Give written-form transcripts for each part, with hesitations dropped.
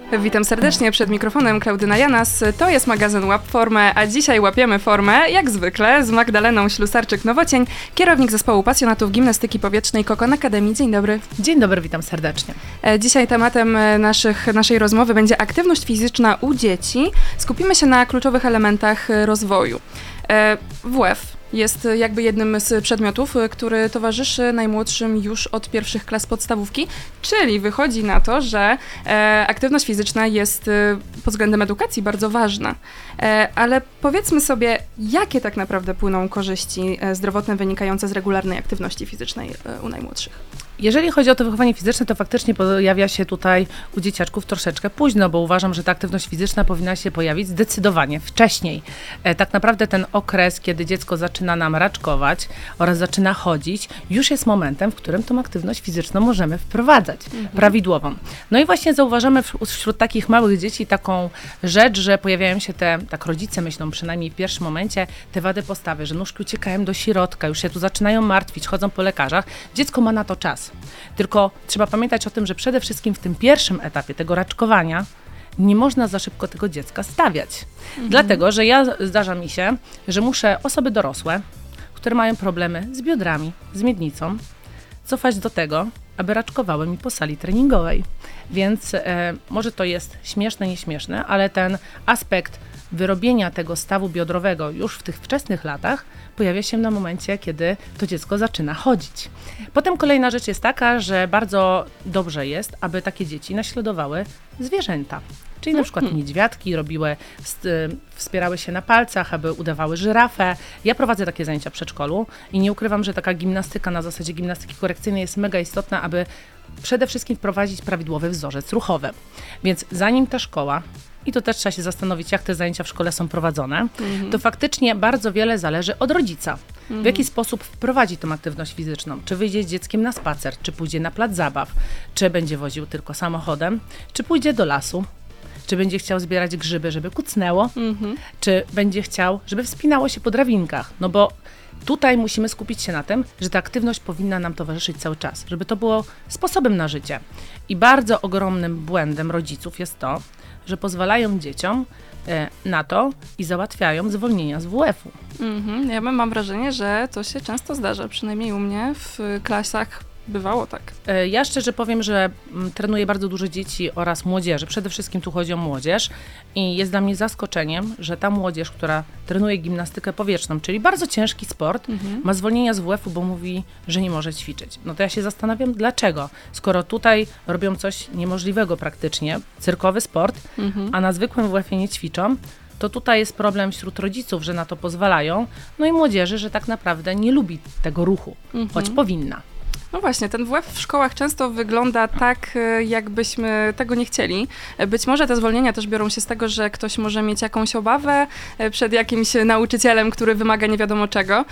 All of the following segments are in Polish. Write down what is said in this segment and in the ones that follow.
Witam serdecznie, przed mikrofonem Klaudyna Janas. To jest magazyn Łap Formę, a dzisiaj łapiemy formę, jak zwykle, z Magdaleną Ślusarczyk-Nowocień, kierownik zespołu pasjonatów gimnastyki powietrznej Kokon Akademii. Dzień dobry. Dzień dobry, witam serdecznie. Dzisiaj tematem naszej rozmowy będzie aktywność fizyczna u dzieci. Skupimy się na kluczowych elementach rozwoju. WF jest jakby jednym z przedmiotów, który towarzyszy najmłodszym już od pierwszych klas podstawówki, czyli wychodzi na to, że aktywność fizyczna jest pod względem edukacji bardzo ważna. Ale powiedzmy sobie, jakie tak naprawdę płyną korzyści zdrowotne wynikające z regularnej aktywności fizycznej u najmłodszych? Jeżeli chodzi o to wychowanie fizyczne, to faktycznie pojawia się tutaj u dzieciaczków troszeczkę późno, bo uważam, że ta aktywność fizyczna powinna się pojawić zdecydowanie wcześniej. Tak naprawdę ten okres, kiedy dziecko zaczyna nam raczkować oraz zaczyna chodzić, już jest momentem, w którym tą aktywność fizyczną możemy wprowadzać prawidłową. No i właśnie zauważamy wśród takich małych dzieci taką rzecz, że pojawiają się tak rodzice myślą przynajmniej w pierwszym momencie, te wady postawy, że nóżki uciekają do środka, już się tu zaczynają martwić, chodzą po lekarzach. Dziecko ma na to czas. Tylko trzeba pamiętać o tym, że przede wszystkim w tym pierwszym etapie tego raczkowania nie można za szybko tego dziecka stawiać. Dlatego, że zdarza mi się, że muszę osoby dorosłe, które mają problemy z biodrami, z miednicą, cofać do tego, aby raczkowały mi po sali treningowej. Więc może to jest śmieszne, nieśmieszne, ale ten aspekt wyrobienia tego stawu biodrowego już w tych wczesnych latach pojawia się na momencie, kiedy to dziecko zaczyna chodzić. Potem kolejna rzecz jest taka, że bardzo dobrze jest, aby takie dzieci naśladowały zwierzęta. Czyli na przykład niedźwiadki wspierały się na palcach, aby udawały żyrafę. Ja prowadzę takie zajęcia w przedszkolu i nie ukrywam, że taka gimnastyka na zasadzie gimnastyki korekcyjnej jest mega istotna, aby przede wszystkim wprowadzić prawidłowy wzorzec ruchowy. Więc zanim ta szkoła, i to też trzeba się zastanowić, jak te zajęcia w szkole są prowadzone, to faktycznie bardzo wiele zależy od rodzica. W jaki sposób wprowadzi tą aktywność fizyczną. Czy wyjdzie z dzieckiem na spacer, czy pójdzie na plac zabaw, czy będzie woził tylko samochodem, czy pójdzie do lasu, czy będzie chciał zbierać grzyby, żeby kucnęło, czy będzie chciał, żeby wspinało się po drabinkach. No bo tutaj musimy skupić się na tym, że ta aktywność powinna nam towarzyszyć cały czas, żeby to było sposobem na życie. I bardzo ogromnym błędem rodziców jest to, że pozwalają dzieciom na to i załatwiają zwolnienia z WF-u. Ja mam wrażenie, że to się często zdarza, przynajmniej u mnie w klasach bywało tak. Ja szczerze powiem, że trenuję bardzo dużo dzieci oraz młodzieży. Przede wszystkim tu chodzi o młodzież i jest dla mnie zaskoczeniem, że ta młodzież, która trenuje gimnastykę powietrzną, czyli bardzo ciężki sport, ma zwolnienia z WF-u, bo mówi, że nie może ćwiczyć. No to ja się zastanawiam, dlaczego? Skoro tutaj robią coś niemożliwego praktycznie, cyrkowy sport, a na zwykłym WF-ie nie ćwiczą, to tutaj jest problem wśród rodziców, że na to pozwalają, no i młodzieży, że tak naprawdę nie lubi tego ruchu, choć powinna. No właśnie, ten WF w szkołach często wygląda tak, jakbyśmy tego nie chcieli. Być może te zwolnienia też biorą się z tego, że ktoś może mieć jakąś obawę przed jakimś nauczycielem, który wymaga nie wiadomo czego,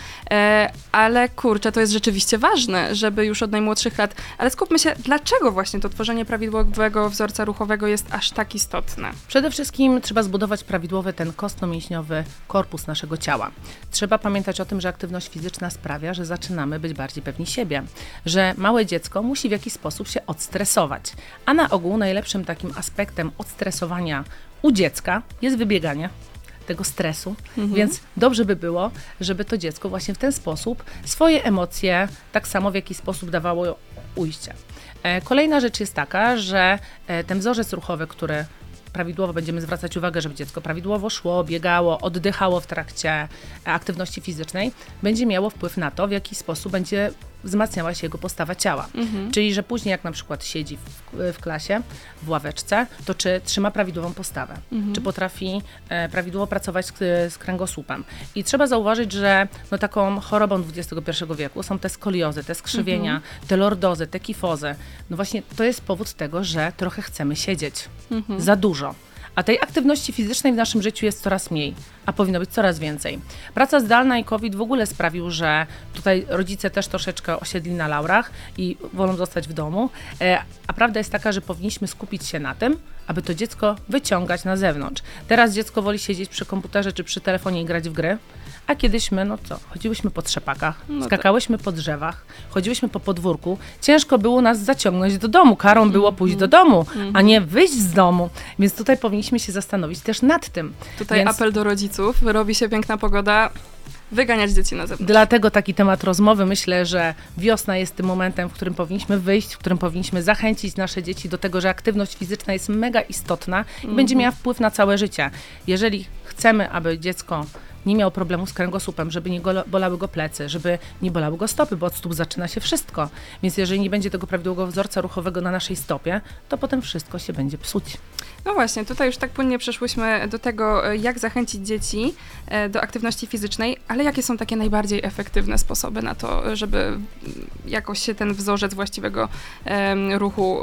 ale kurczę, to jest rzeczywiście ważne, żeby już od najmłodszych lat, ale skupmy się, dlaczego właśnie to tworzenie prawidłowego wzorca ruchowego jest aż tak istotne? Przede wszystkim trzeba zbudować prawidłowy ten kostno-mięśniowy korpus naszego ciała. Trzeba pamiętać o tym, że aktywność fizyczna sprawia, że zaczynamy być bardziej pewni siebie, że małe dziecko musi w jakiś sposób się odstresować. A na ogół najlepszym takim aspektem odstresowania u dziecka jest wybieganie tego stresu, więc dobrze by było, żeby to dziecko właśnie w ten sposób swoje emocje tak samo w jakiś sposób dawało ujście. Kolejna rzecz jest taka, że ten wzorzec ruchowy, który prawidłowo będziemy zwracać uwagę, żeby dziecko prawidłowo szło, biegało, oddychało w trakcie aktywności fizycznej, będzie miało wpływ na to, w jaki sposób będzie wzmacniała się jego postawa ciała. Czyli, że później jak na przykład siedzi w klasie, w ławeczce, to czy trzyma prawidłową postawę, czy potrafi prawidłowo pracować z kręgosłupem. I trzeba zauważyć, że no, taką chorobą XXI wieku są te skoliozy, te skrzywienia, te lordozy, te kifozy. No właśnie to jest powód tego, że trochę chcemy siedzieć za dużo. A tej aktywności fizycznej w naszym życiu jest coraz mniej, a powinno być coraz więcej. Praca zdalna i COVID w ogóle sprawił, że tutaj rodzice też troszeczkę osiedli na laurach i wolą zostać w domu, a prawda jest taka, że powinniśmy skupić się na tym, aby to dziecko wyciągać na zewnątrz. Teraz dziecko woli siedzieć przy komputerze czy przy telefonie i grać w gry, a kiedyś my, chodziłyśmy po trzepakach, skakałyśmy po drzewach, chodziłyśmy po podwórku. Ciężko było nas zaciągnąć do domu, karą było pójść do domu, a nie wyjść z domu. Więc tutaj powinniśmy się zastanowić też nad tym. Tutaj apel do rodziców, robi się piękna pogoda, wyganiać dzieci na zewnątrz. Dlatego taki temat rozmowy, myślę, że wiosna jest tym momentem, w którym powinniśmy wyjść, w którym powinniśmy zachęcić nasze dzieci do tego, że aktywność fizyczna jest mega istotna i będzie miała wpływ na całe życie. Jeżeli chcemy, aby dziecko nie miał problemu z kręgosłupem, żeby nie bolały go plecy, żeby nie bolały go stopy, bo od stóp zaczyna się wszystko. Więc jeżeli nie będzie tego prawidłowego wzorca ruchowego na naszej stopie, to potem wszystko się będzie psuć. No właśnie, tutaj już tak płynnie przeszłyśmy do tego, jak zachęcić dzieci do aktywności fizycznej, ale jakie są takie najbardziej efektywne sposoby na to, żeby jakoś się ten wzorzec właściwego ruchu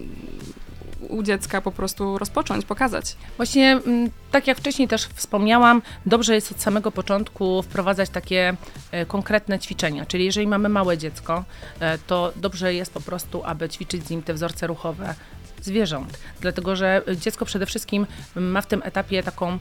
u dziecka po prostu rozpocząć, pokazać. Właśnie tak jak wcześniej też wspomniałam, dobrze jest od samego początku wprowadzać takie konkretne ćwiczenia, czyli jeżeli mamy małe dziecko, to dobrze jest po prostu, aby ćwiczyć z nim te wzorce ruchowe zwierząt, dlatego że dziecko przede wszystkim ma w tym etapie taką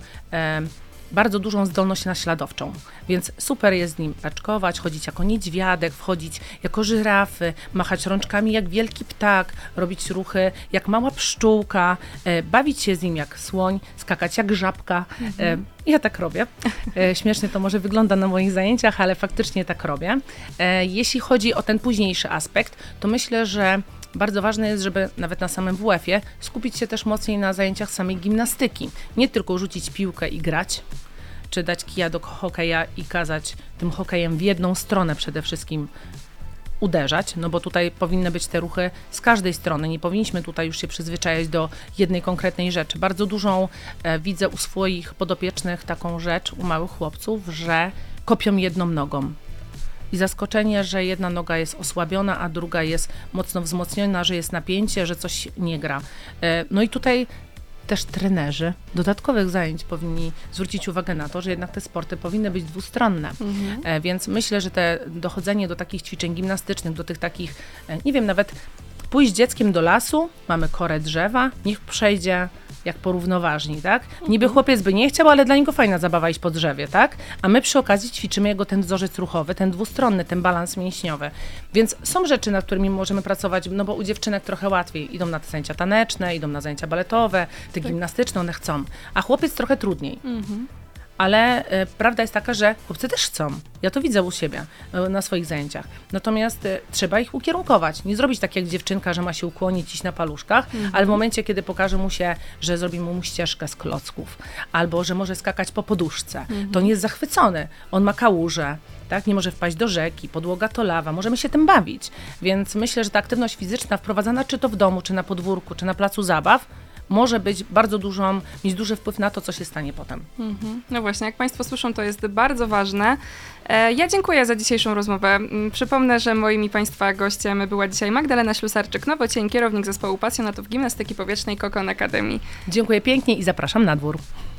bardzo dużą zdolność naśladowczą, więc super jest z nim paczkować, chodzić jako niedźwiadek, wchodzić jako żyrafy, machać rączkami jak wielki ptak, robić ruchy jak mała pszczółka, bawić się z nim jak słoń, skakać jak żabka. Ja tak robię. Śmiesznie to może wygląda na moich zajęciach, ale faktycznie tak robię. Jeśli chodzi o ten późniejszy aspekt, to myślę, że bardzo ważne jest, żeby nawet na samym WF-ie skupić się też mocniej na zajęciach samej gimnastyki. Nie tylko rzucić piłkę i grać, czy dać kija do hokeja i kazać tym hokejem w jedną stronę przede wszystkim uderzać, no bo tutaj powinny być te ruchy z każdej strony. Nie powinniśmy tutaj już się przyzwyczajać do jednej konkretnej rzeczy. Bardzo dużą widzę u swoich podopiecznych taką rzecz, u małych chłopców, że kopią jedną nogą. I zaskoczenie, że jedna noga jest osłabiona, a druga jest mocno wzmocniona, że jest napięcie, że coś nie gra. No i tutaj też trenerzy dodatkowych zajęć powinni zwrócić uwagę na to, że jednak te sporty powinny być dwustronne. Więc myślę, że te dochodzenie do takich ćwiczeń gimnastycznych, do tych takich, nie wiem, nawet pójść z dzieckiem do lasu, mamy korę drzewa, niech przejdzie jak porównoważni, tak? Niby chłopiec by nie chciał, ale dla niego fajna zabawa iść po drzewie, tak? A my przy okazji ćwiczymy jego ten wzorzec ruchowy, ten dwustronny, ten balans mięśniowy. Więc są rzeczy, nad którymi możemy pracować, no bo u dziewczynek trochę łatwiej. Idą na te zajęcia taneczne, idą na zajęcia baletowe, te gimnastyczne, one chcą. A chłopiec trochę trudniej. Ale prawda jest taka, że chłopcy też chcą. Ja to widzę u siebie, na swoich zajęciach. Natomiast trzeba ich ukierunkować. Nie zrobić tak jak dziewczynka, że ma się ukłonić, iść na paluszkach, ale w momencie, kiedy pokaże mu się, że zrobimy mu ścieżkę z klocków, albo że może skakać po poduszce, to on jest zachwycony. On ma kałużę, tak? Nie może wpaść do rzeki, podłoga to lawa, możemy się tym bawić. Więc myślę, że ta aktywność fizyczna wprowadzana czy to w domu, czy na podwórku, czy na placu zabaw, może być mieć duży wpływ na to, co się stanie potem. No właśnie, jak Państwo słyszą, to jest bardzo ważne. Ja dziękuję za dzisiejszą rozmowę. Przypomnę, że moim i Państwa gościem była dzisiaj Magdalena Ślusarczyk-Nowocień, kierownik zespołu pasjonatów gimnastyki powietrznej Kokon Academy. Dziękuję pięknie i zapraszam na dwór.